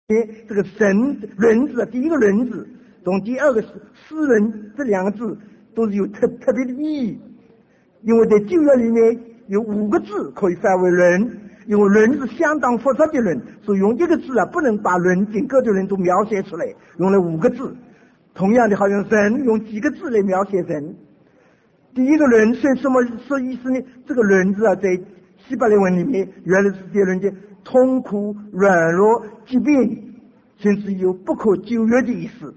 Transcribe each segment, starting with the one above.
这个神人字，第一个人字从第二个诗人这两个字都是有特别的意义，因为在旧约里面有5个字可以翻为人，因为人是相当复杂的人，所以用一个字不能把人整个的人都描写出来，用了5个字。同样的，好像神用几个字来描写神。第一个人是什么意思呢？这个人字在希伯来文里面原来是这人的痛苦、软弱、疾病，甚至有不可救药的意思。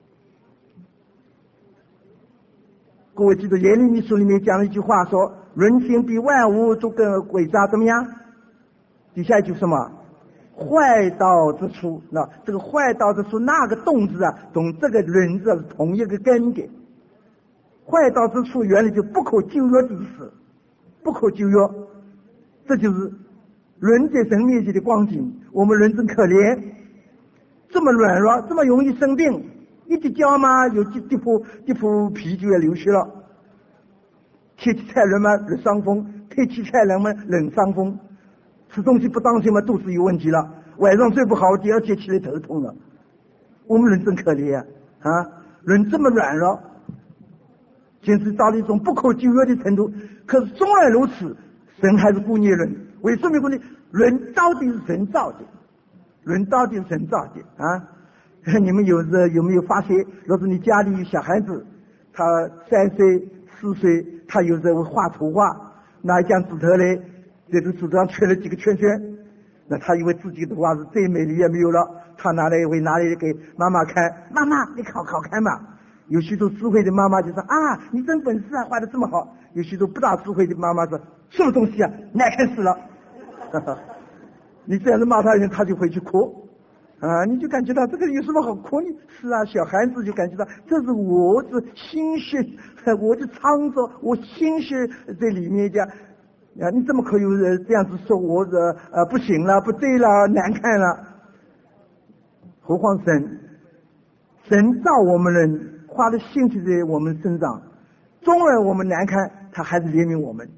各位记得耶利米书里面讲了一句话说，人心比万物都更诡诈，怎么样？底下一句什么？坏道之处。那这个坏道之处，那个动字同这个人字是同一个根的。坏道之处原来就不可救药的意思，不可救药，这就是人在神面前的光景。我们人真可怜，这么软弱，这么容易生病，一滴胶嘛，有几副皮就要流血了。天气太热嘛，热伤风；天气太冷嘛，冷伤风。吃东西不当心嘛，肚子有问题了。晚上睡不好，第二天起来头痛了。我们人真可怜啊！人这么软弱，简直到了一种不可救药的程度。可是纵然如此，神还是顾念人。为什么顾念？人到底是神造的，人到底是神造的啊！你们有没有发现，若是你家里有小孩子，他3岁、4岁，他有时候会画图画，拿一张纸头来，在这纸上圈了几个圈圈，那他以为自己的画是最美丽也没有了，他拿来给妈妈看，妈妈你好看嘛。有许多智慧的妈妈就说啊，你真本事画得这么好。有许多不大智慧的妈妈说，什么东西难看死了。你这样子骂他人，他就会去哭啊，你就感觉到这个有什么好哭呢？是啊，小孩子就感觉到这是我的心血，我的创作，我心血在里面的啊，你怎么可以这样子说我不行了，不对了，难看了？何况神造我们人，花了心思在我们身上，纵然我们难看，他还是怜悯我们，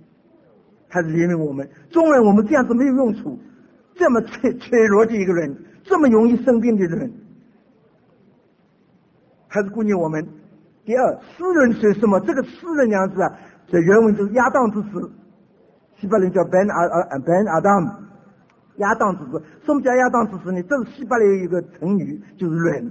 纵然我们这样子没有用处，这么脆弱的一个人，这么容易生病的人，还是顾念我们。第二，诗人是什么？这个诗人两字在原文就是亚当之子，希伯来叫 Ben Adam， 亚当之子。什么叫亚当之子呢？这是希伯来一个成语，就是人。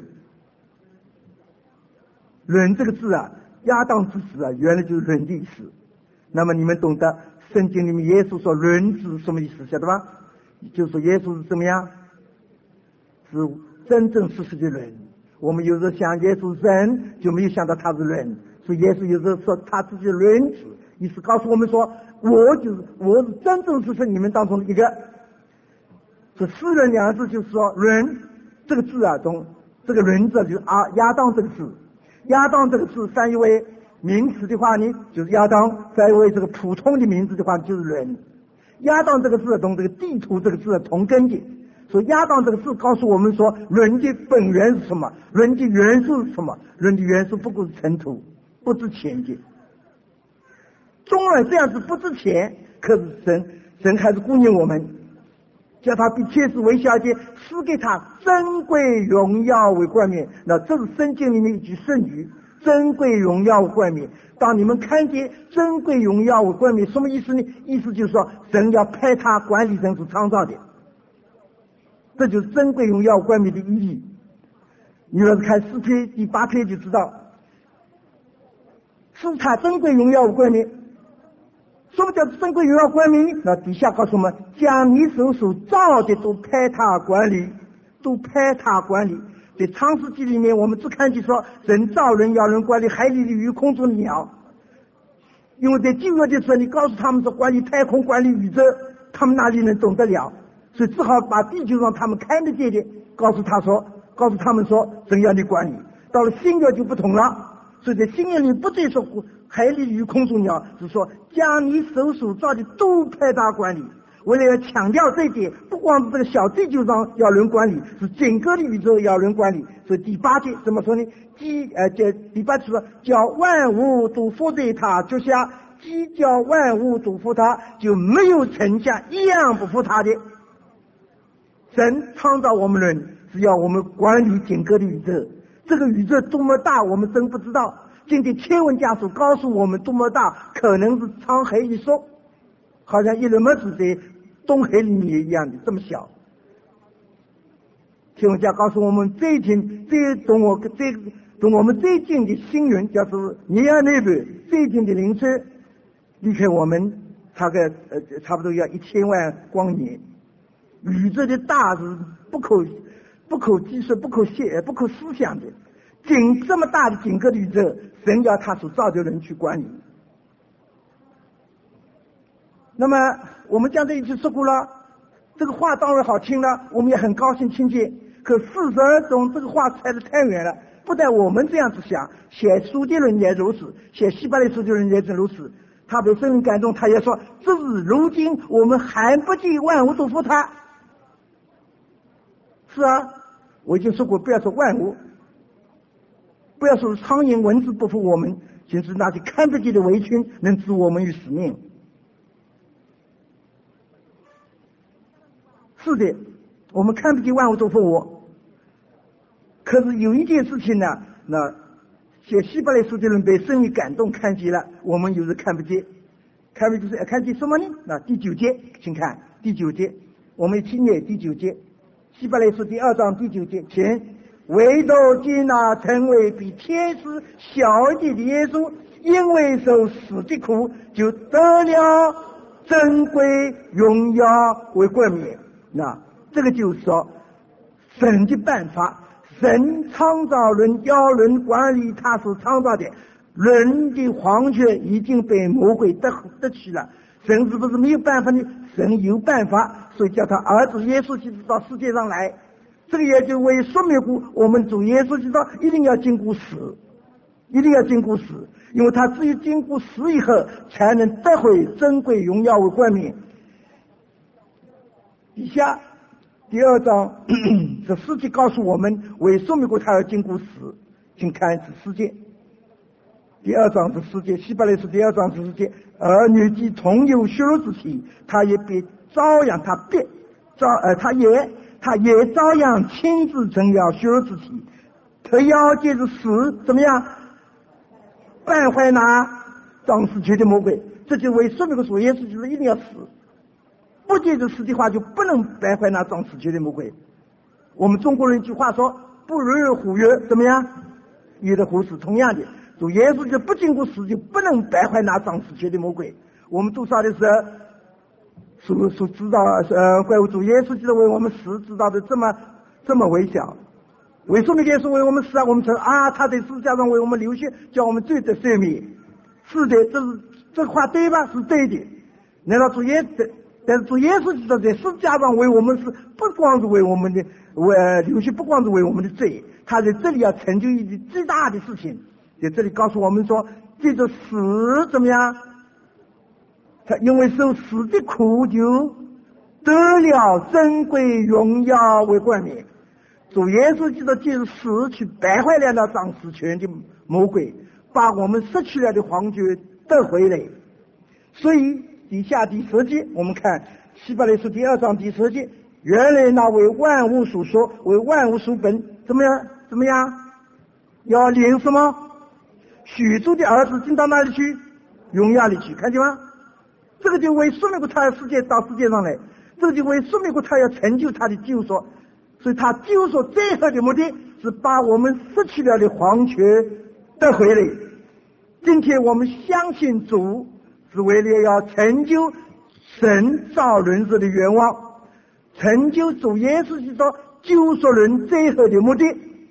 人这个字亚当之子原来就是人的意思。那么你们懂得圣经里面耶稣说人子什么意思，晓得吧？就是说耶稣是怎么样？是真正实的人。我们有时候想耶稣人，就没有想到他是人，所以耶稣有时候说他自己是人子，意思告诉我们说，我是真正是你们当中的一个。这诗人两个字就是说人这个字从这个人字就是亚当这个字，亚当这个字翻译为名词的话呢，就是亚当；翻译为这个普通的名字的话，就是人。亚当这个字同这个地图这个字同根的，所以亚当这个字告诉我们说，人的本源是什么？人的元素是什么？人的元素不过是尘土，不值钱的。纵然这样子不值钱，可是神还是顾念我们，叫他比天使微小一点，赐给他珍贵荣耀为冠冕。那这是圣经里面一句圣语，珍贵荣耀为冠冕。当你们看见珍贵荣耀为冠冕，什么意思呢？意思就是说神要派他管理神所创造的，这就是珍贵荣耀为冠冕的意义。你要是看诗篇第8篇就知道，是他珍贵荣耀为冠冕。什么叫珍贵荣耀冠冕呢？那底下告诉我们，将你手所造的都派他管理，在创世纪里面，我们只看见说神造人要人管理海里的鱼、空中的鸟，因为在旧约的时候，你告诉他们说管理太空、管理宇宙，他们哪里能懂得了？所以只好把地球上他们看得见的告诉他们说神要你管理。到了新约就不同了，所以在新约里不再说海里鱼、空中鸟，是说将你手所造的都派他管理。为了要强调这一点，不光是这个小地球上要人管理，是整个的宇宙要人管理。所以第8节怎么说呢？第8节说叫万物都服在他脚下，既叫万物都服他，就没有臣下一样不服他的。神创造我们人， 是要我们管理整个的宇宙。这个宇宙多么大，我们真不知道。今天天文家属告诉我们多么大，可能是沧海一粟，好像一粒麦子在东海里面一样的这么小。天文家告诉我们，最近同我们最近的星云，叫做尼尔内部最近的凌晨，离开我们差不多要1000万光年。宇宙的大是不可计算、不可思想的。这么大的整个的宇宙，神要他所造的人去管理。那么我们将这一句说过了，这个话当然好听了，我们也很高兴听见。可事实中这个话猜得太远了，不但我们这样子想，写书的人也如此，写希伯来书的人也是如此。他被圣灵感动，他也说：这是如今我们还不及万物都服他。是啊，我已经说过，不要说万物，不要说苍蝇蚊子不服我们，就是那些看不见的围裙能置我们于死命。是的，我们看不见万物都服我。可是有一件事情呢，那写希伯来书的人被圣灵感动看见了，我们有时看不见。看见什么呢？那第9节，请看第9节，我们一起念第9节。希伯来书第2章第9节，请唯独接纳成为比天使小一点的耶稣，因为受死的苦，就得了珍贵荣耀为冠冕。那这个就是说，神的办法，神创造人，要人管理他所创造的，人的皇权已经被魔鬼得去了。神是不是没有办法呢？神有办法，所以叫他儿子耶稣基督到世界上来。这个也就为说明过，我们主耶稣基督一定要经过死，一定要经过死，因为他只有经过死以后，才能得回珍贵荣耀为冠冕。以下第2章这世界告诉我们，为说明过他要经过死，请看这世界。第2章这世界，希伯来书第2章这世界，儿女既同有血肉之体，他也必照样，他也照样亲自成了血肉之体。他要借着死怎么样败坏那掌死权的魔鬼。这就为说明个主耶稣就是一定要死，不借着死的话就不能败坏那掌死权的魔鬼。我们中国人一句话说，不入虎穴怎么样也得虎死。同样的，主耶稣就不经过死就不能败坏那掌死权的魔鬼。我们多少的时候所知道怪物主耶稣基督为我们死知道的这么微小。为什么耶稣为我们死啊？我们说啊，他在十字架上为我们流血，叫我们罪得赦免。是的，这话对吧？是对的。难道但是主耶稣基督在十字架上为我们死，不光是为我们的流血，不光是为我们的罪，他在这里要成就一件最大的事情。在这里告诉我们说，借着死怎么样？他因为受死的苦，就得了珍贵荣耀为冠冕。主耶稣基督借着死去败坏了那掌死权的魔鬼，把我们失去了的皇爵得回来。所以底下第10节，我们看希伯来书第2章第10节，原来那为万物所说，为万物所本，怎么样？要领什么？许主的儿子进到哪里去？荣耀里去，看见吗？这个就为说明过他要到世界上来，这个就为说明过他要成就他的救赎。所以他救赎最后的目的是把我们失去了的皇权得回来。今天我们相信主是为了要成就神造人子的愿望，成就主耶稣基督救赎人最后的目的。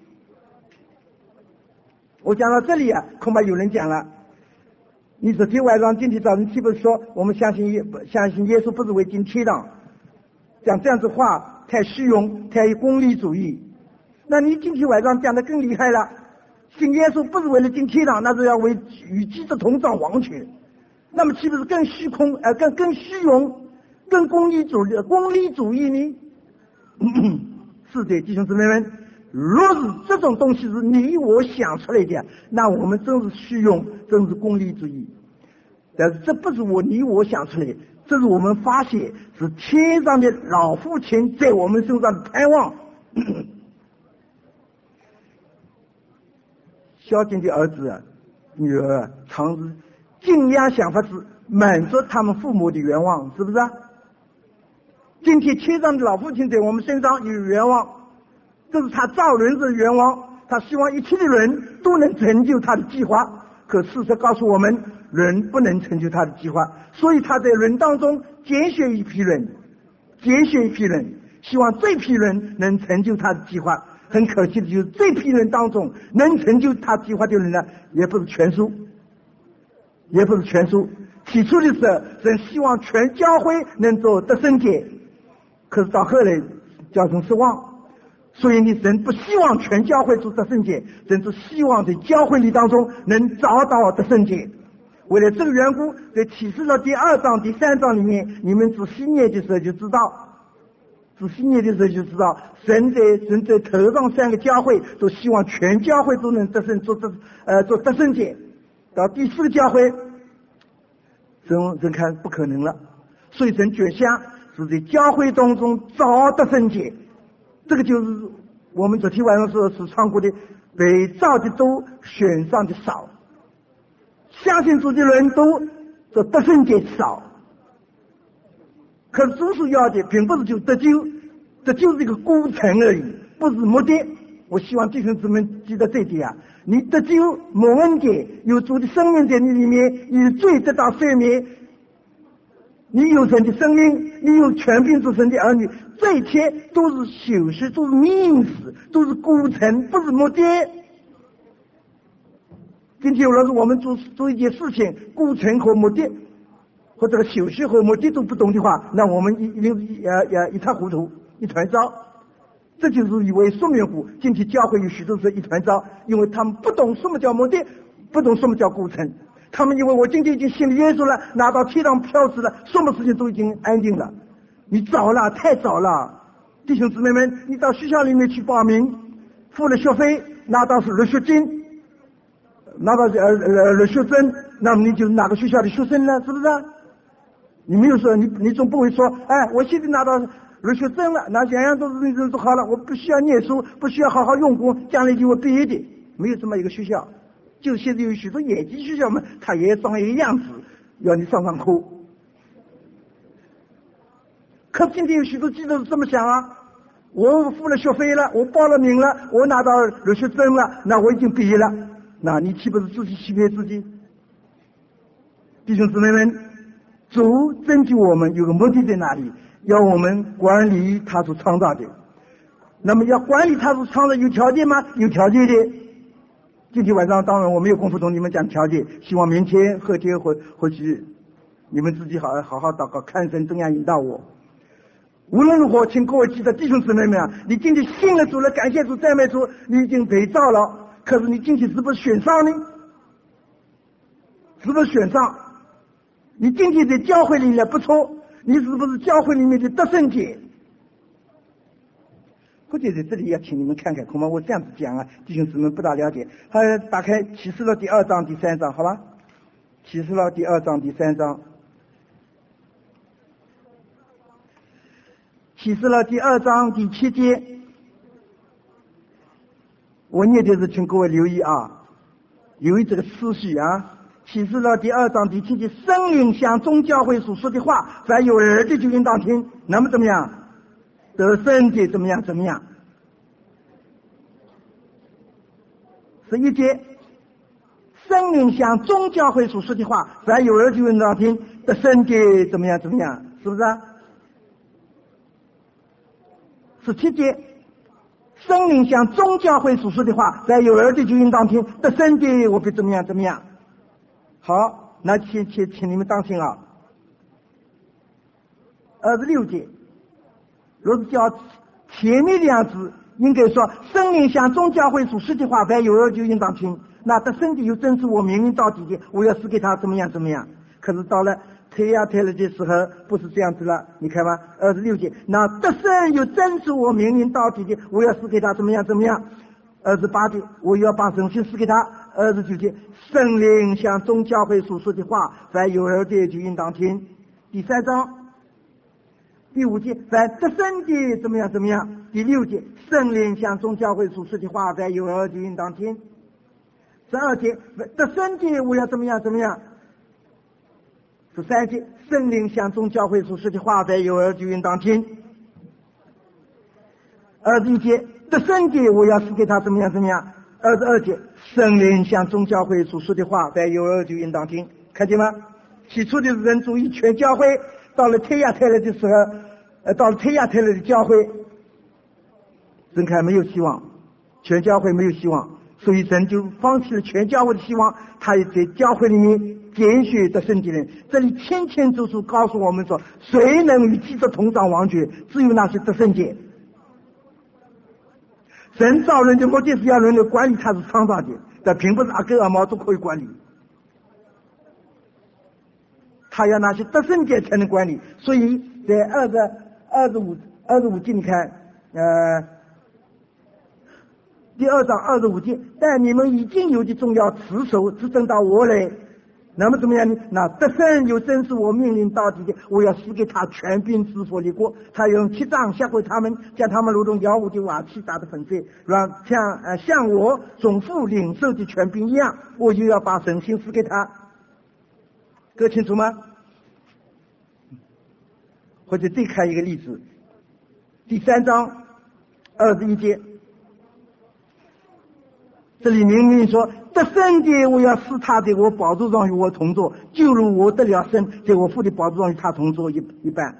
我讲到这里啊，恐怕有人讲了，你昨天晚上今天早晨岂不是说我们相信耶稣不是为进天堂？讲这样子话太虚荣，太功利主义。那你今天晚上讲的更厉害了，信耶稣不是为了进天堂，那是要为与基督同掌王权。那么岂不是更虚空更虚荣，更功利主义呢？是的，弟兄姊妹们，若是这种东西是你我想出来的，那我们真是虚荣，真是功利主义。但是这不是你我想出来，这是我们发现是天上的老父亲在我们身上的盼望。 孝敬的儿子、女儿，常是尽量想法子满足他们父母的愿望，是不是啊？今天天上的老父亲在我们身上有愿望，这是他造人的愿望，他希望一切的人都能成就他的计划。可事实告诉我们，人不能成就他的计划，所以他在人当中拣选一批人，希望这批人能成就他的计划。很可惜的就是这批人当中能成就他计划的人呢，也不是全数。起初的时候，神希望全教会能做得圣洁，可是到后来教成失望。所以你神不希望全教会做得圣洁，神只希望在教会里当中能找到得圣洁。为了这个缘故，在启示录第2章、第3章里面，你们仔细念的时候就知道，神在头上3个教会都希望全教会都能得圣，做得圣洁。到第4个教会，神看不可能了，所以神决心是在教会当中找得圣洁。这个就是我们昨天晚上是唱过的，被造的多，选上的少。相信主的人都得圣洁少，可是主所要的并不是就得救，这就是一个过程而已，不是目的。我希望弟兄姊妹记得这一点啊！你得救蒙恩典，有主的生命在你里面，你的罪得到赦免，你有神的生命，你有权柄之神的儿女，这一切都是修饰，都是命史，都是过程，不是目的。今天如果我们做一件事情，过程和目的，或者修饰和目的都不懂的话，那我们一定一塌糊涂，一团糟。这就是以为说明乎今天教会有许多是一团糟，因为他们不懂什么叫目的，不懂什么叫过程。他们以为我今天已经信了耶稣了，拿到天堂票子了，什么事情都已经安定了。你早了，太早了。弟兄姊妹们，你到学校里面去报名，付了学费，拿到是入学金，拿到入学证，那么你就是哪个学校的学生了，是不是？你没有说，你总不会说，哎，我现在拿到入学证了，那样样都好了，我不需要念书，不需要好好用功，将来就会毕业的。没有这么一个学校。就现在有许多野鸡学校们，他也长一个样子，要你上课。可今天有许多基督徒这么想啊，我付了学费了，我报了名了，我拿到入学证了，那我已经毕业了，那你岂不是自己欺骗自己？弟兄姊妹们，主拯救我们有个目的在哪里？要我们管理他所创造的。那么要管理他所创造有条件吗？有条件的。今天晚上当然我没有功夫同你们讲条件，希望明天后天或许你们自己好好祷告，看神怎样引导我。无论如何，请各位记得弟兄姊妹们啊，你今天信了主了，感谢主赞美主，你已经被造了，可是你今天是不是选上呢？是不是选上？你今天在教会里面不错，你是不是教会里面的得圣洁？或者在这里要请你们看看，恐怕我这样子讲啊，弟兄姊妹不大了解。打开启示录第2章第3章，好吧？启示录第2章第3章，启示录第2章第7节，我念的是，请各位留意啊，留意这个次序啊。启示录第2章第7节，圣灵向众教会所说的话，凡有耳的就应当听。那么怎么样？得圣洁怎么样？11节，圣灵向众教会所说的话，凡有耳就应当听。得圣洁怎么样？是不是啊？17节，圣灵向众教会所说的话，凡有耳的就应当听。得圣洁我必怎么样？好，那请你们当心啊。26节，若是叫前面2字，应该说圣灵向众教会所说的话，凡有耳就应当听。那得圣洁又真是我明明到底的，我要赐给他怎么样？可是到了推了的时候，不是这样子了，你看吧，26节，那得圣又真是我明明到底的，我要赐给他怎么样？28节，我要把圣心赐给他。29节，圣灵向众教会所说的话，凡有耳的就应当听。第3章第5节，凡得圣的怎么样？第6节，圣灵向众教会所说的话，凡有耳就应当听。 12节，得生节我要怎么样？13节，圣灵向众教会所说的话，在有耳就应当听。21节，得生节我要赐给他怎么样？22节，圣灵向众教会所说的话，在有耳就应当听。看见吗？起初的人主义全教会，到了天涯泰来的时候，到了天涯泰来的教会，神看没有希望，全教会没有希望，所以神就放弃了全教会的希望，他也在教会里面拣选得圣的人。这里清清楚楚告诉我们说，谁能与基督同上王爵？只有那些得圣洁。神造人的目的是要人来管理他是创造的，但并不是阿狗阿猫都可以管理，他要那些得圣洁才能管理。所以在25节你看第2章25节，但你们已经有的重要持守，只等到我来。那么怎么样呢？那得胜又真是我命令到底的，我要赐给他权柄治国立国。他用7杖下回他们，将他们如同妖物的瓦器打得粉碎，像我总父领受的权柄一样，我就要把神性赐给他。各清楚吗？或者再看一个例子，第3章21节，这里明明说得胜的我要使他在我宝座上与我同坐，就如我得了胜，在我父的宝座上与他同坐一般。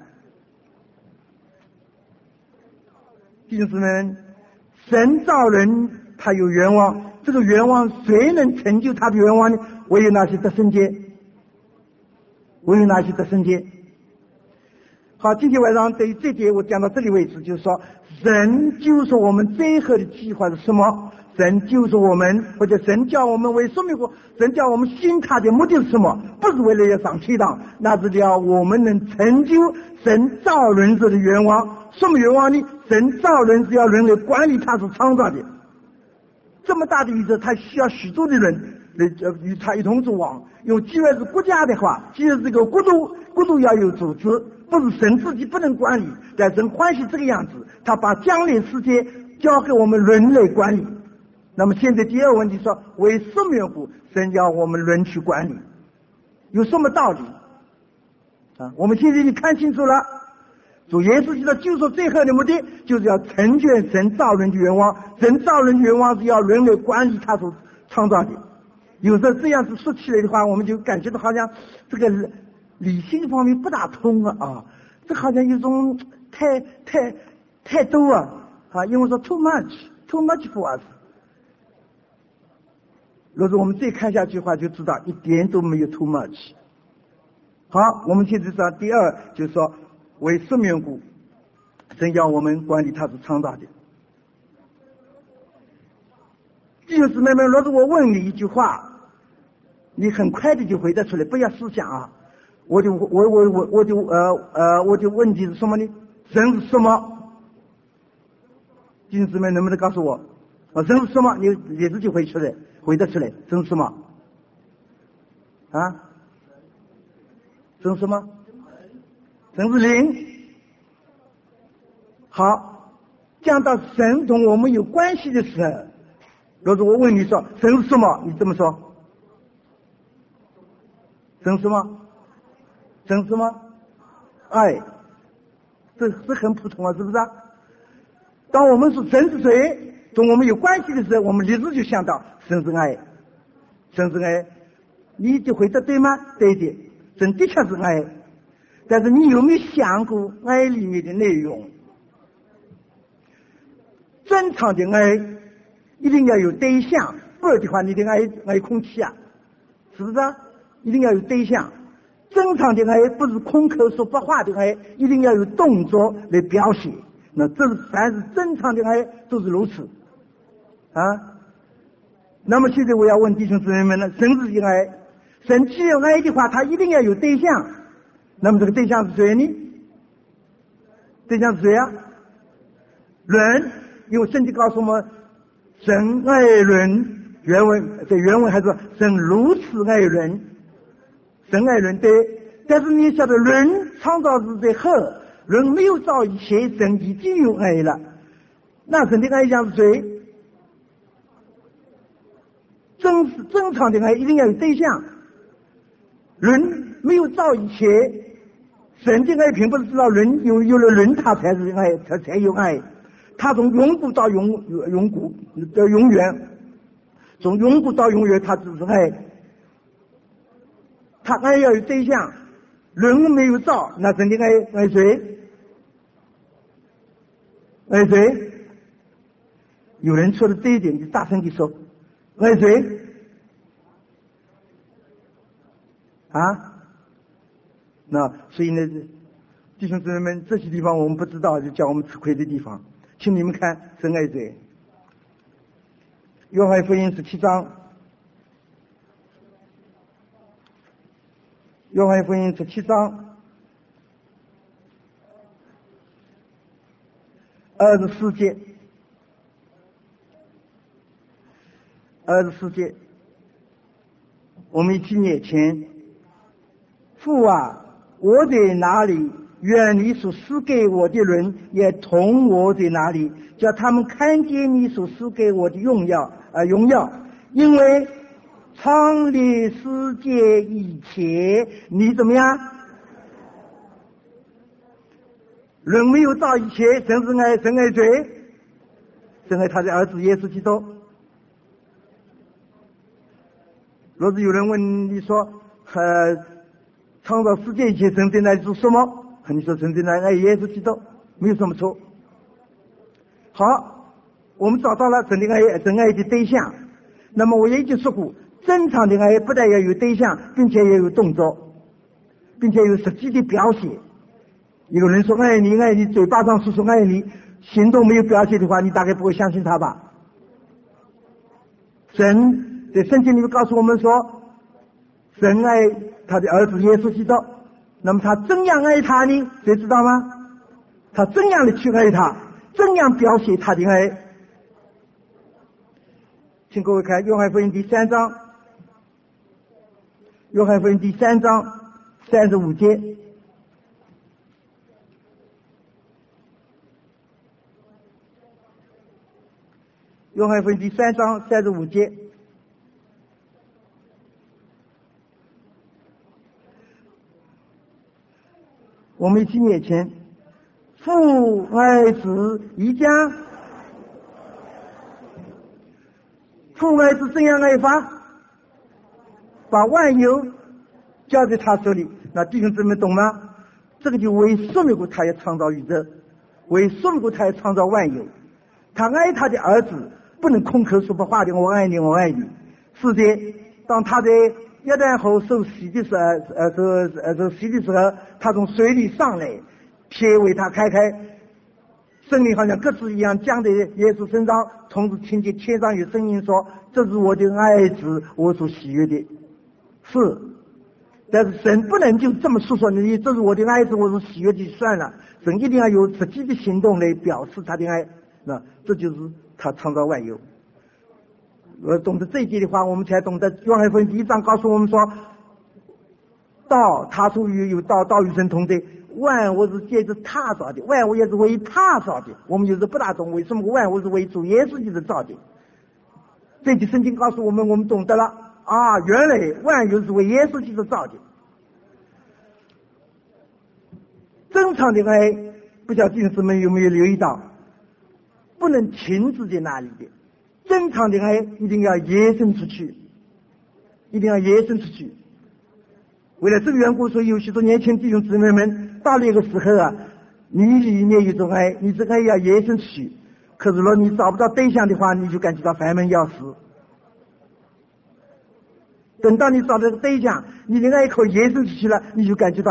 弟兄姊妹，神造人他有愿望，这个愿望谁能成就他的愿望呢？唯有那些得圣洁，唯有那些得圣洁。好，今天晚上对于这节我讲到这里为止，就是说神救赎我们最后的计划是什么？神救赎我们，或者神叫我们为说明过，神叫我们信他的目的是什么？不是为了要上天堂，那是要我们能成就神造人时的愿望。什么愿望呢？神造人是要人类管理他所创造的，这么大的宇宙，他需要许多的人来与他一同作王。用既然是国家的话，既然是个国度要有组织，不是神自己不能管理，但神欢喜这个样子，他把将来世界交给我们人类管理。那么现在第二个问题说，为什么缘故神要我们人去管理？有什么道理啊？我们现在已经看清楚了，主耶稣基督救赎最后的目的就是要成全神造人的愿望。神造人的愿望是要人类管理他所创造的。有时候这样子说起来的话，我们就感觉到好像这个理性方面不大通啊，这好像有种太多啊，因为说 too much for us。如果我们再看下去的话，就知道一点都没有 too much。好，我们现在讲第二，就是说为什么缘故神要我们管理他是创造的。弟兄姊妹们，如果我问你一句话，你很快的就回答出来，不要思想啊。我就问题是什么呢？神是什么？弟兄姊妹能不能告诉我？神是什么？你自己回答出来，神是什么？啊？神是什么？神是灵。好，讲到神同我们有关系的时候，如果我问你说神是什么，你怎么说？神是什么？神是什么？爱。这是很普通啊，是不是啊？当我们说神是谁，同我们有关系的时候，我们立即就想到神是爱。神是爱，你就回答对吗？对的，神的确是爱。但是你有没有想过爱里面的内容？正常的爱一定要有对象，不然的话你的爱空气啊，是不是啊？一定要有对象。正常的爱不是空口说白话的爱，一定要有动作来表现。那这是凡是正常的爱都是如此啊。那么现在我要问弟兄姊妹们呢，神是爱，神既有爱的话，他一定要有对象。那么这个对象是谁呢？对象是谁啊？人，因为圣经告诉我们，神爱人，原文还说神如此爱人，神爱人对。但是你晓得，人创造之在后，人没有造以前，神已经有爱了。那神的爱像是谁？ 正常的爱一定要有对象。人没有造以前，神的爱并不是知道人有了人他才是爱，他才有爱。他从永古到永远，从永古到永远，他只是爱。他爱要有对象，人没有造，那神的爱谁？爱谁？有人说的这一点，就大声地说，爱谁？啊？那所以呢，弟兄姊妹们，这些地方我们不知道，就叫我们吃亏的地方。请你们看，神爱谁？约翰福音17章，约翰福音17章24节，24节，我们一起念前。父啊，我在哪里？愿你所赐给我的人也同我在哪里，叫他们看见你所赐给我的荣耀，因为创立世界以前，你怎么样？人没有造以前，神爱谁？神爱他的儿子耶稣基督。若是有人问你说，创造世界以前，神在那里做什么？你说神在那里爱耶稣基督，没有什么错。好，我们找到了神爱的对象。那么我也已经说过，正常的爱不但要有对象，并且要有动作，并且有实际的表现。有人说爱你，嘴巴上说爱你，行动没有表现的话，你大概不会相信他吧？神在圣经里面告诉我们说，神爱他的儿子耶稣基督。那么他怎样爱他呢？谁知道吗？他怎样的去爱他，怎样表现他的爱？请各位看约翰福音第3章，约翰福音第3章35节。约翰福音第3章35节。我们一起念前。父爱子一家，父爱子怎样爱法？把万有交在他手里。那弟兄姊妹懂吗？这个就为说明过他要创造宇宙，为说明过他要创造万有。他爱他的儿子，不能空口说白话的我爱你，我爱你。是的，当他在约旦河受洗的时候，他从水里上来，天为他开开，圣灵好像鸽子一样降在耶稣身上，从此听见天上有声音说：“这是我的爱子，我所喜悦的。”是，但是神不能就这么说你这是我的爱子，我所喜悦的算了。神一定要有实际的行动来表示他的爱，那这就是他创造万有。懂得这一节的话，我们才懂得约翰福音第1章告诉我们说，道他出于有道，道与神同在，万物是借着他造的，万物也是为他造的。我们有时不大懂为什么万物是为主耶稣基督造的。这节圣经告诉我们，我们懂得了啊，原来万有是为耶稣基督造的。正常的爱，不晓得弟兄姊妹有没有留意到，不能停止在那里的。正常的爱一定要延伸出去，一定要延伸出去。为了这个缘故，所以有许多年轻弟兄姊妹们到了一个时候啊，你里面有种爱，你这个爱要延伸出去。可是如果你找不到对象的话，你就感觉到烦闷要死。等到你找到这个对象，你的爱口延伸出去了，你就感觉到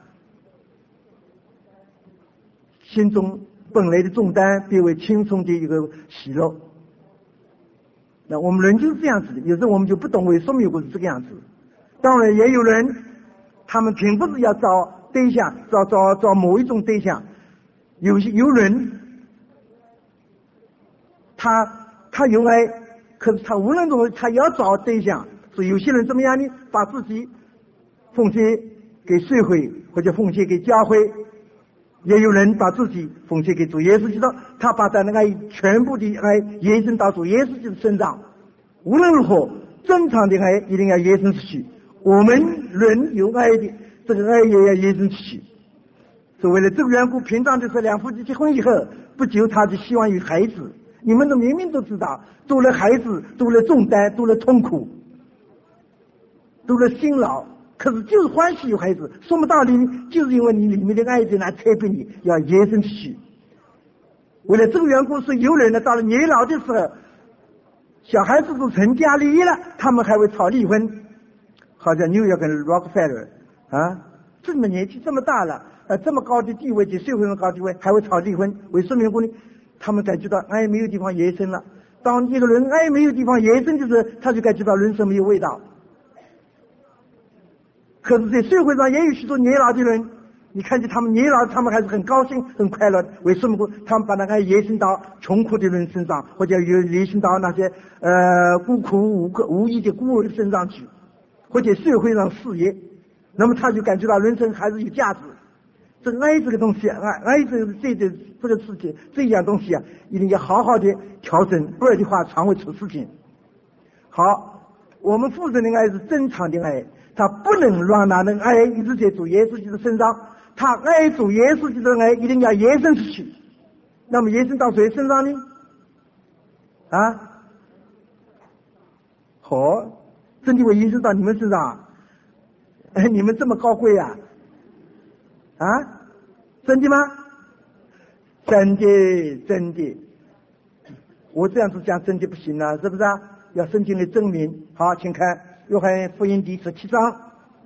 心中本来的重担变为轻松的一个喜乐。那我们人就是这样子的，有时候我们就不懂为什么有个是这个样子。当然也有人，他们并不是要找对象，找某一种对象。有人，他有爱，可是他无论如何他要找对象。所以有些人怎么样呢？把自己奉献给社会，或者奉献给教会。也有人把自己奉献给主耶稣基督，他把他那个全部的爱延伸到主耶稣基督身上。无论如何， 正常的爱一定要延伸出去，我们人有爱的，这个爱也要延伸出去。所以为了这个缘故，平常的时候两夫妻结婚以后，不久他就希望有孩子。你们都明明都知道，多了孩子，多了重担，多了痛苦，多了辛劳，可是就是欢喜有孩子。说不道理，就是因为你里面的爱在那特别你要延伸出去。为了这个缘故，是有人呢到了年老的时候，小孩子都成家立业了，他们还会吵离婚。好像纽约跟 Rockefeller 啊，这么年纪这么大了，这么高的地位，在社会上高地位，还会吵离婚，为什么缘故呢？他们感觉到爱没有地方延伸了。当一个人爱没有地方延伸的时候，他就感觉到人生没有味道。可是在社会上也有许多年老的人，你看见他们年老，他们还是很高兴很快乐。为什么？他们把那个爱延伸到穷苦的人身上，或者延伸到那些孤苦无依的孤儿身上去，或者社会上事业，那么他就感觉到人生还是有价值。这个爱这个东西，爱这个事情，这一样东西啊，一定要好好的调整，不然的话常会出事情。好，我们父神的爱是正常的爱，他不能让那人爱一直在主耶稣基督身上，他爱主耶稣基督的爱一定要延伸出去。那么延伸到谁身上呢？啊？真的会延伸到你们身上？你们这么高贵啊？啊，真的吗？真的，我这样子讲真的不行了，是不是啊？要圣经的证明。好，请看约翰福音第17章。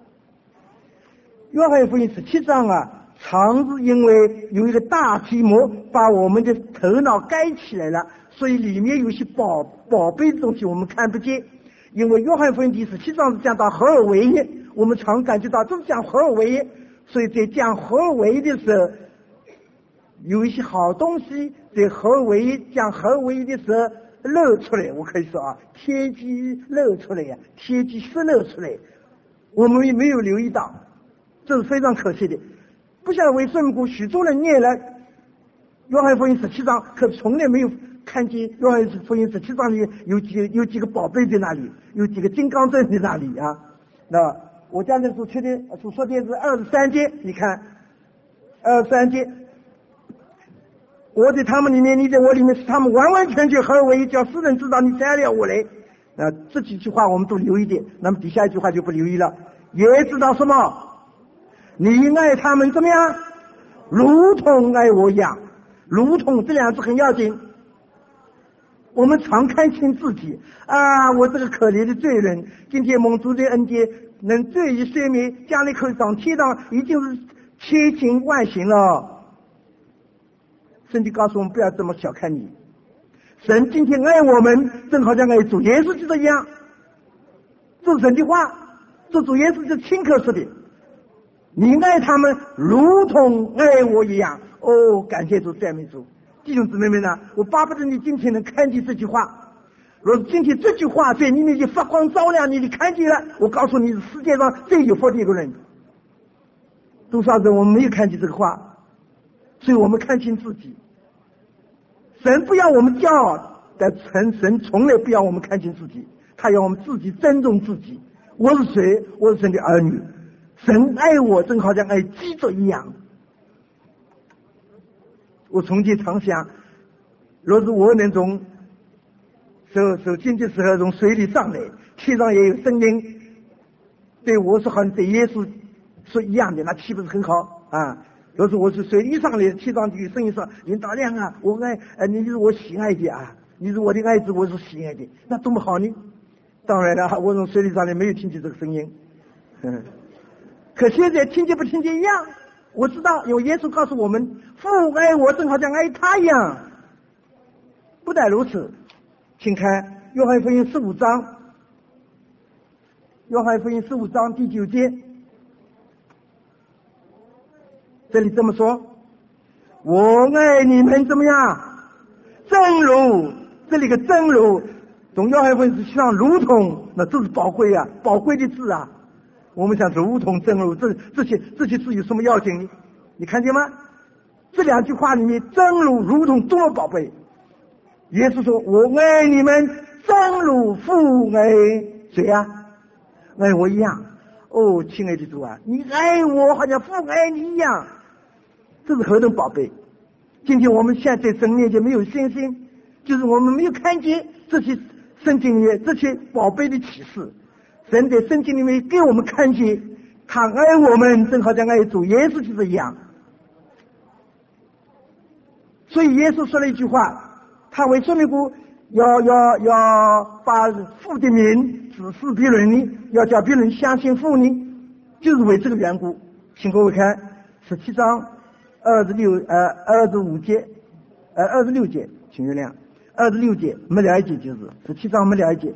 约翰福音17章啊，常是因为有一个大题目把我们的头脑盖起来了，所以里面有些宝贝的东西我们看不见。因为约翰福音第17章是讲到合而为一，我们常感觉到这是讲合而为一，所以在讲合而为一的时候，有一些好东西在合而为一讲合而为一的时候露出来。我可以说啊，天机露出来呀，天机失露出来，我们也没有留意到，这是非常可惜的。不晓得为什么许多人念了约翰福音17章，可从来没有看见约翰福音17章里有几个宝贝在那里，有几个金刚钻在那里啊。那我家人所说的是23节，你看23节，我在他们里面，你在我里面，是他们完完全全合而为一，叫世人知道你摘了我来。这几句话我们都留意点，那么底下一句话就不留意了。也知道什么？你爱他们怎么样？如同爱我一样。如同这两字很要紧。我们常看清自己啊，我这个可怜的罪人，今天蒙主的恩典能罪已赦免，将来可以上天堂，已经是千金万幸了。圣经告诉我们不要这么小看你，神今天爱我们，正好像爱主耶稣基督一样。这是神的话，这主耶稣是亲口说的。你爱他们如同爱我一样。哦，感谢主，赞美主。弟兄姊妹们呢，我巴不得你今天能看见这句话。若是今天这句话在你面前发光照亮你看见了，我告诉你是世界上最有福的一个人。多少人我们没有看见这个话，所以我们看清自己。神不要我们骄傲，但神从来不要我们看清自己，他要我们自己尊重自己。我是谁？我是神的儿女。神爱我，正好像爱基督一样。我从前常想，若是我能从受惊的时候从水里上来，天上也有声音对我说好像对耶稣说一样的，那岂不是很好啊？若是我是水里上来，天上就有声音说：“林大亮啊，我爱你是我喜爱的啊，你是我的爱子，我是喜爱的。”那多么好呢？当然了，我从水里上来没有听见这个声音，可现在听见不听见一样。我知道有耶稣告诉我们，父爱我正好像爱他一样。不但如此，请看约翰福音15章，约翰福音15章第9节，这里这么说：我爱你们怎么样？正如，这里个正如从约翰福音17章如同，那这是宝贵啊，宝贵的字啊。我们想如同正如，这些字有什么要紧？你看见吗？这两句话里面，正如同多么宝贝。耶稣说：我爱你们正如父爱谁呀？爱我一样。哦，亲爱的主啊，你爱我好像父爱你一样，这是何等宝贝！今天我们现在在神面前没有信心，就是我们没有看见这些圣经里面这些宝贝的启示。神在圣经里面给我们看见，他爱我们正好像爱主耶稣基督一样。所以耶稣说了一句话，他为说明过要把父的名指示别人呢，要叫别人相信父呢，就是为这个缘故。请各位看17章25节26节，请原谅26节没了一节，就是17章没了一节。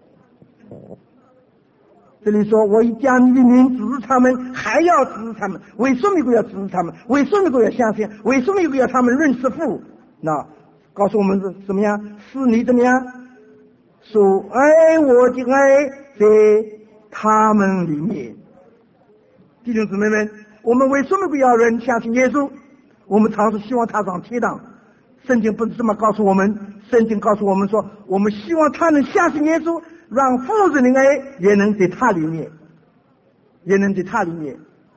这里说我已将你的名指示他们，还要指示他们，为什么一个要指示他们，为什么一个要相信，为什么一个要他们认识父？那告诉我们是什么样？是你怎么样说爱我的爱在他们里面。弟兄姊妹们，我们为什么不要人相信耶稣？我们常是希望他上天堂。圣经不是这么告诉我们，圣经告诉我们说，我们希望他能相信耶稣，让父神的爱也能在他里面，也能在他里面。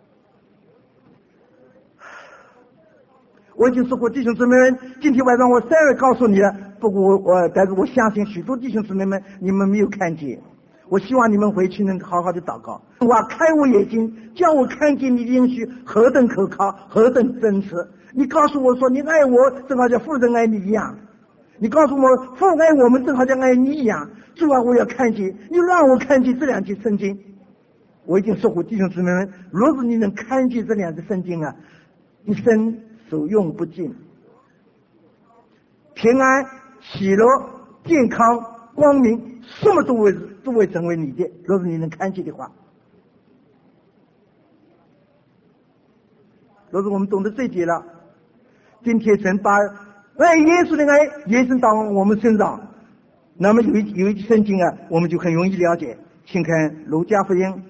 我已经说过，弟兄姊妹们，今天晚上我再告诉你了。不过但是我相信许多弟兄姊妹们，你们没有看见。我希望你们回去能好好的祷告，哇，开我眼睛，叫我看见你的应许何等可靠，何等真实。你告诉我说你爱我，正好像父神爱你一样。你告诉我父爱我们，正好像爱你一样。主啊，我要看见，你让我看见这两节圣经。我已经说过，弟兄姊妹们，若是你能看见这两节圣经啊，一生受用不尽，平安、喜乐、健康、光明，什么都会成为你的。若是你能看见的话，若是我们懂得这一点了，今天神把爱耶稣的爱延伸到我们身上，那么有一句圣经啊，我们就很容易了解。请看路加福音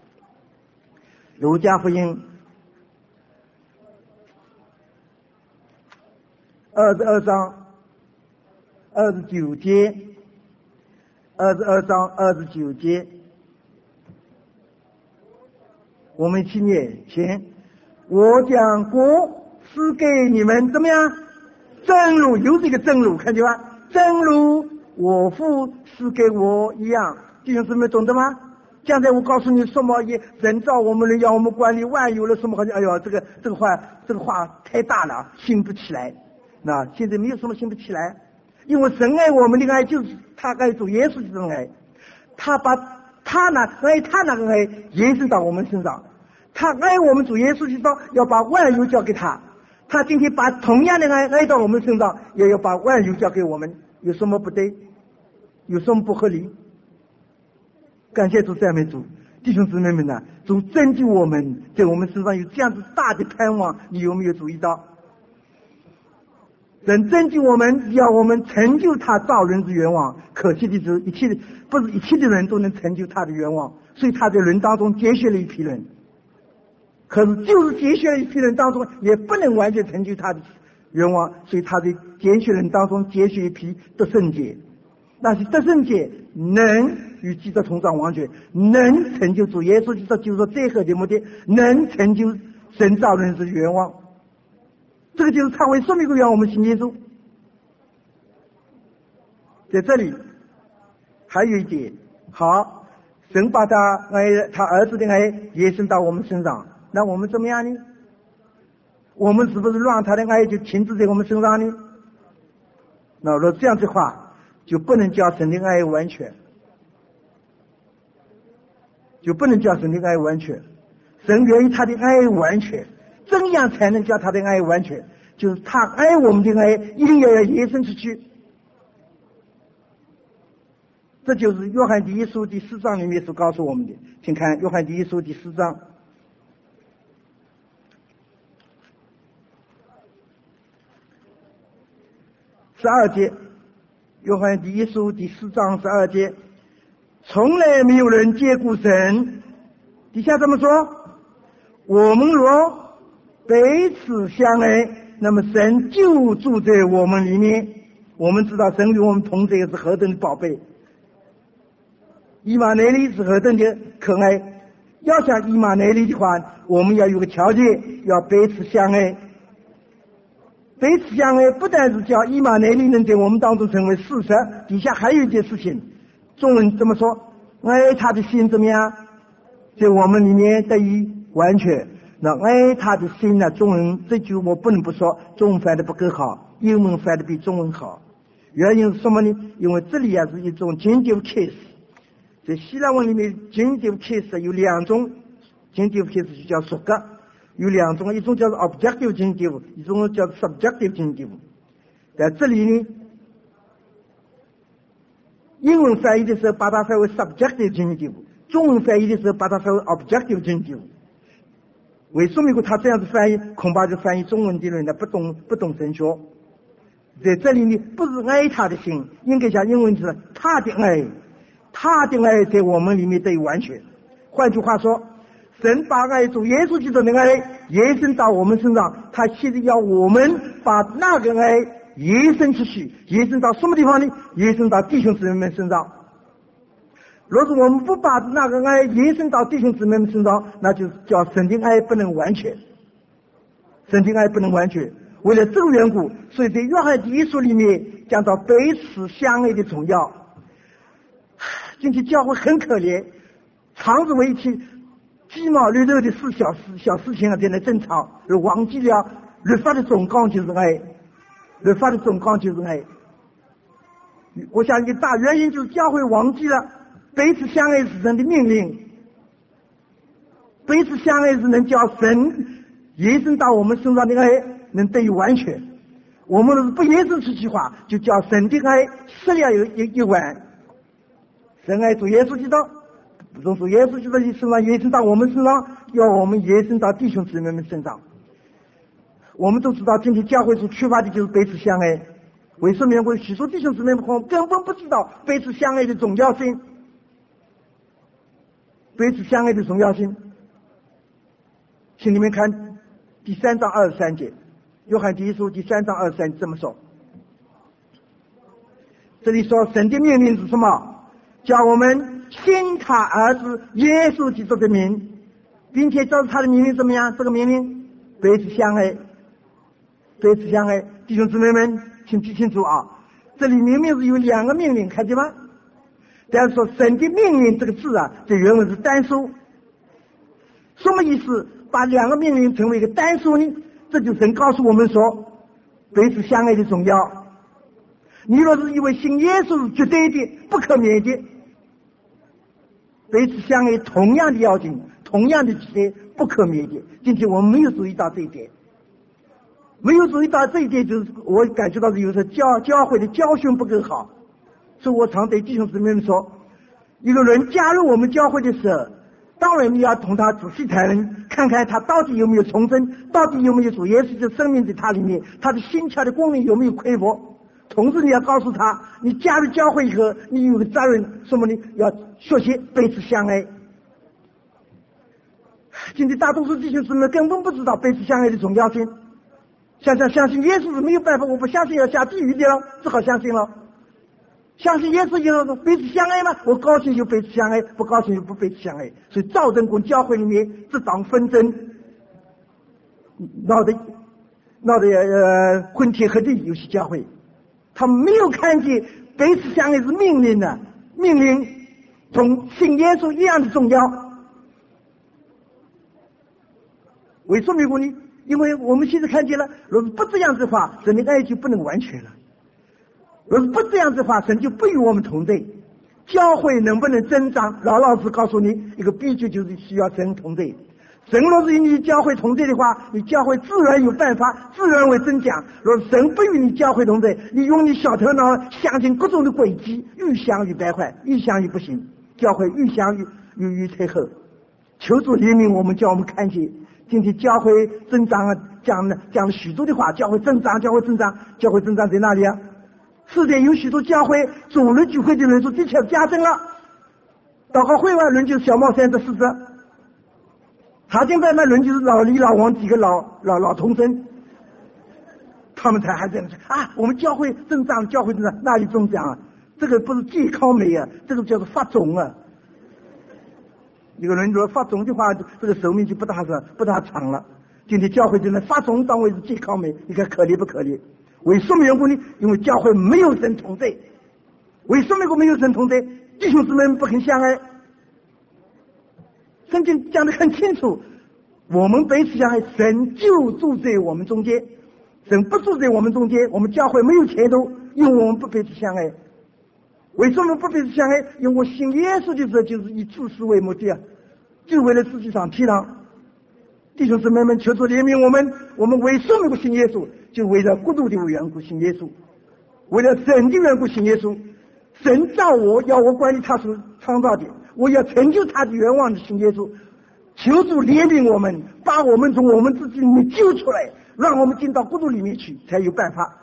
22章29节，22章29节，我们一起念。请我将国赐给你们，怎么样？正如又是一个正如，看见吗？正如我父赐给我一样。弟兄姊妹懂得吗？将来我告诉你什么也人造我们人要我们管理万有了什么，好像哎呦这个话太大了，信不起来。那现在没有什么信不起来，因为神爱我们的爱就是他爱主耶稣基督的爱，他把他那个爱延伸到我们身上，他爱我们主耶稣基督，要把万有交给他，他今天把同样的爱到我们身上，也要把万有交给我们。有什么不对？有什么不合理？感谢主，赞美主。弟兄姊妹们呢，主拯救我们，在我们身上有这样子大的盼望，你有没有注意到？神拯救我们，要我们成就他造人之愿望。可惜的是，不是一切的人都能成就他的愿望，所以他在人当中拣选了一批人。可是就是拣选了一批人当中，也不能完全成就他的愿望，所以他在拣选人当中拣选一批得圣洁。那些得圣洁能与基督同掌王权，能成就主耶稣基督就是说最后的目的，能成就神造人之愿望。这个就是他为什么一个愿我们信耶稣。在这里还有一点，好，神把他儿子的爱延伸到我们身上，那我们怎么样呢？我们是不是让他的爱就停止在我们身上呢？那若这样的话，就不能叫神的爱完全，神愿意他的爱完全，怎样才能叫他的爱完全？就是他爱我们的爱一定要延伸出去。这就是约翰第一书第4章里面所告诉我们的。请看约翰第一书第4章12节，约翰第一书第4章12节，从来没有人见过神。底下这么说，我们若彼此相爱，那么神就住在我们里面。我们知道神与我们同在是何等的宝贝。 以马内利是何等的可爱。要像以马内利的话，我们要有个条件，要彼此相爱。彼此相爱不但是叫以马内利能在我们当中成为事实，底下还有一件事情，中文这么说，爱他的心怎么样，在我们里面得以完全。那爱他的心呢，中文这句我不能不说，中文翻的不够好，英文翻的比中文好。原因是什么呢？因为这里是一种genitive case，在希腊文里面genitive case有两种genitive case，就叫属格，有两种，一种叫做 objective genitive， 一种叫做 subjective genitive。在这里呢，英文翻译的时候把它翻为 subjective genitive， 中文翻译的时候把它翻为 objective genitive。为什么他这样子翻译，恐怕就翻译中文的人呢不懂神学。在这里呢，不是爱他的心，应该像英文是他的爱，他的爱在我们里面得以完全。换句话说，神把爱主耶稣基督的爱延伸到我们身上，他现在要我们把那个爱延伸出去，延伸到什么地方呢？延伸到弟兄姊妹们身上。若是我们不把那个爱延伸到弟兄姊妹们身上，那就叫神的爱不能完全，神的爱不能完全。为了这个缘故，所以在约翰第一书里面讲到彼此相爱的重要。今天教会很可怜，常是为一些鸡毛绿豆的小事情在那争吵，而忘记了律法的总纲就是爱，律法的总纲就是爱。我想一个大原因就是教会忘记了彼此相爱是神的命令，彼此相爱是能叫神延伸到我们身上的爱能得以完全。我们若是不延伸出去的话，就叫神的爱失了一完。神爱主耶稣基督，从主耶稣基督的身上延伸到我们身上，要我们延伸到弟兄姊妹们身上。我们都知道今天教会所缺乏的就是彼此相爱。为什么？因为许多弟兄姊妹们根本不知道彼此相爱的重要性，彼此相爱的重要性。请你们看第3章23节，约翰第一书第3章23节这么说。这里说神的命令是什么？叫我们信他儿子耶稣基督的名，并且照着他的命令怎么样？这个命令彼此相爱，彼此相爱。弟兄姊妹们请记清楚啊，这里明明是有两个命令，看见吗？但是说神的命令这个字啊，这原文是单数。什么意思？把两个命令成为一个单数呢？这就神告诉我们说彼此相爱的重要。你若是以为信耶稣是绝对的不可免的，彼此相爱同样的要紧，同样的绝对不可免的。今天我们没有注意到这一点，没有注意到这一点，就是我感觉到是有时候教会的教训不够好。所以我常对弟兄姊妹们说，一个人加入我们教会的时候，当然你要同他仔细谈论，看看他到底有没有重生，到底有没有主耶稣的生命在他里面，他的心窍的功能有没有恢复。同时你要告诉他，你加入教会以后，你有个责任，什么呢？要学习彼此相爱。今天大多数弟兄姊妹根本不知道彼此相爱的重要性，相信耶稣是没有办法，我不相信要下地狱的了，只好相信了。相信耶稣以后彼此相爱吗？我高兴就彼此相爱，不高兴就不彼此相爱。所以造成过教会里面这场纷争，闹得昏天黑地。有些教会他们没有看见彼此相爱是命令的，命令同信耶稣一样的重要。为什么呢？因为我们现在看见了，若是不这样子的话，神的爱就不能完全了。若是不这样子的话，神就不与我们同在。教会能不能增长？老实告诉你，一个秘诀就是需要神同在。神若是与你教会同在的话，你教会自然有办法，自然会增强。若是神不与你教会同在，你用你小头脑想尽各种的诡计，愈想愈败坏，愈想愈不行，教会愈想愈退后。求主怜悯我们，叫我们看见今天教会增长啊，讲了许多的话，教会增长在哪里啊？是的，有许多教会主日聚会的人数的确加增了，祷告会外人就是小帽山的40，查经班人就是老李老王几个老童生，他们才还这样说啊，我们教会增长，那里增长啊？这个不是健康美啊，这个叫做发肿啊。 一个人如果发肿的话，这个寿命就不大长了。今天教会就能发肿当为是健康美，你看可怜不可怜？为什么缘故呢？因为教会没有神同在。为什么没有神同在？弟兄姊妹们不肯相爱。圣经讲得很清楚，我们彼此相爱，神就住在我们中间。神不住在我们中间，我们教会没有前途，因为我们不彼此相爱。为什么不彼此相爱？因为我信耶稣的时候就是以自私为目的啊，就为了自己上天堂。弟兄姊妹们，求主怜悯我们。我们为什么不信耶稣？就为了国度的缘故信耶稣，为了神的缘故信耶稣。神造我，要我管理他所创造的，我要成就他的愿望的信耶稣。求主怜悯我们，把我们从我们自己里面救出来，让我们进到国度里面去，才有办法。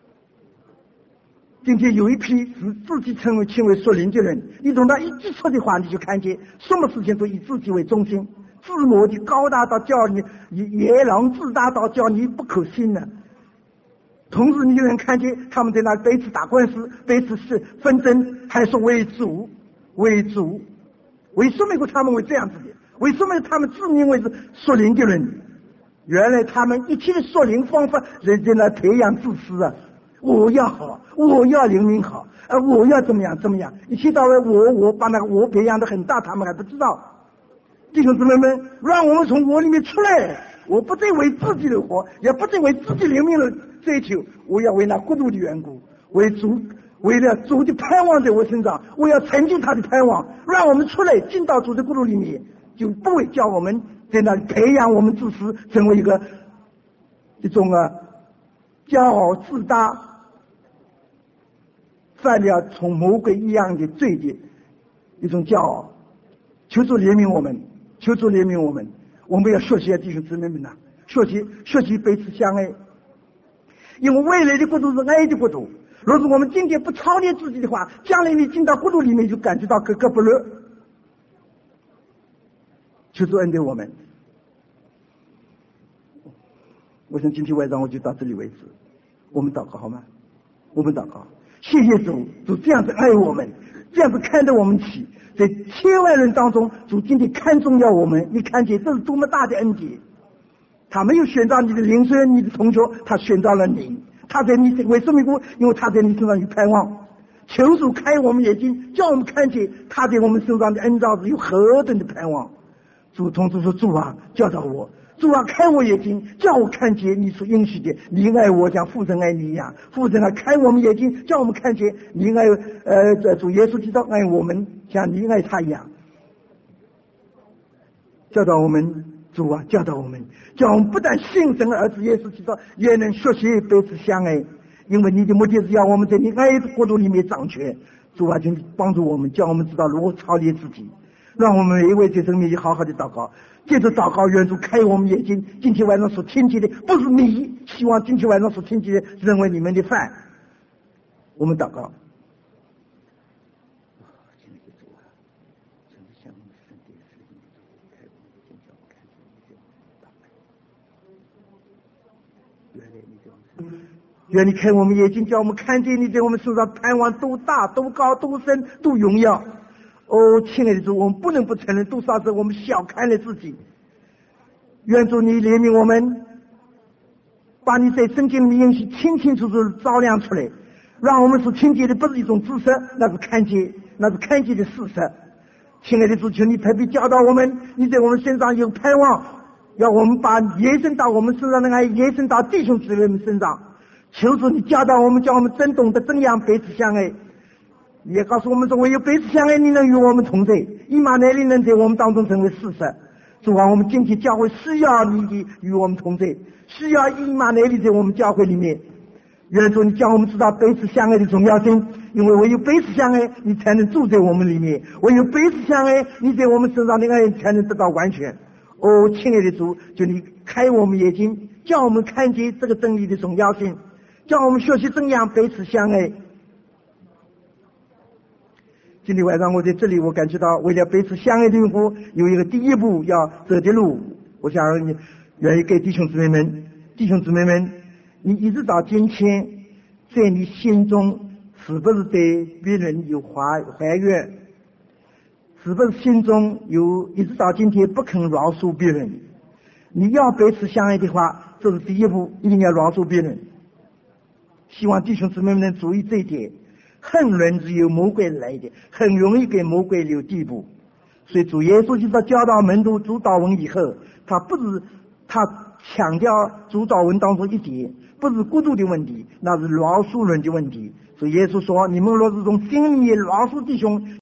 今天有一批是自己称为属灵的人，你从他一句说的话，你就看见什么事情都以自己为中心，自我的高大到叫你野狼自大到叫你不可信呢。同时你就能看见他们在那彼此打官司，彼此是纷争，还说为主。为什么他们会这样子的？为什么他们自命为是属灵的人？原来他们一切的属灵方法人在那培养自私啊！我要好，我要灵命好，我要怎么样，一切到位我把那个我培养的很大，他们还不知道。弟兄姊妹们，让我们从我里面出来，我不再为自己的活，也不再为自己灵命的追求，我要为那国度的缘故，为了主的盼望在我身上，我要成就他的盼望，让我们出来进到主的国度里面，就不会叫我们在那里培养我们自私，成为一种骄傲自大，犯了从魔鬼一样的罪的一种骄傲。求主怜悯我们，求主怜悯我们，我们要学习弟兄姊妹们呐，学习彼此相爱，因为未来的国度是爱的国度。若是我们今天不操练自己的话，将来你进到国度里面就感觉到格格不入。求主恩待我们。我想今天晚上我就到这里为止。我们祷告好吗？我们祷告，谢谢主，主这样子爱我们，这样子看得我们起，在千万人当中，主今天看重要我们，你看见这是多么大的恩典。他没有选召你的灵孙，你的同学，他选召了你。他在你为什么？因为他在你身上有盼望。求主开我们眼睛，叫我们看见他在我们身上的恩召是有何等的盼望。主同志说：“主啊，教导我，主啊，开我眼睛，叫我看见你所应许的，你爱我像父神爱你一样。父神啊，开我们眼睛，叫我们看见你爱主耶稣基督爱我们，像你爱他一样。教导我们。”主啊，教导我们，叫我们不但信神儿子耶稣基督，也能学习彼此相爱。因为你的目的是要我们在你爱的国度里面掌权。主啊，请帮助我们，叫我们知道如何操练自己，让我们每一位在生命里好好的祷告。接着祷告，愿主开我们眼睛。今天晚上所听见的，不是你希望今天晚上所听见的认为你们的饭。我们祷告。愿你开我们眼睛，叫我们看见你在我们身上盼望多大多高多深多荣耀。亲爱的主，我们不能不承认多少次我们小看了自己。愿主你怜悯我们，把你在圣经里面清清楚楚地照亮出来，让我们所听见的不是一种知识，那是看见的事实。亲爱的主，求你特别教导我们，你在我们身上有盼望，要我们把延伸到我们身上的爱延伸到弟兄姊妹们身上。求主你教导我们，叫我们真懂得怎样彼此相爱。你也告诉我们说，唯有彼此相爱，你能与我们同在，以马内利能在我们当中成为事实。主啊，我们今天教会需要你的与我们同在，需要以马内利在我们教会里面。愿主你叫我们知道彼此相爱的重要性，因为唯有彼此相爱，你才能住在我们里面；唯有彼此相爱，你在我们身上的爱才能得到完全。亲爱的主，求你开我们眼睛，叫我们看见这个真理的重要性，叫我们学习怎样彼此相爱。今天晚上我在这里，我感觉到为了彼此相爱的缘故，有一个第一步要走的路。我想愿意给弟兄姊妹们，你一直到今天，在你心中是不是对别人有怀怨？ 是不是心中有一直到今天不肯饶恕别人？你要彼此相爱的话，这是第一步，一定要饶恕别人。希望弟兄姊妹们能注意这一点。恨人是由魔鬼来的，很容易给魔鬼留地步。所以主耶稣就是教导门徒主祷文以后，他强调主祷文当中一点，不是孤独的问题，那是饶恕人的问题。所以耶稣说，你们若是从心里饶恕弟兄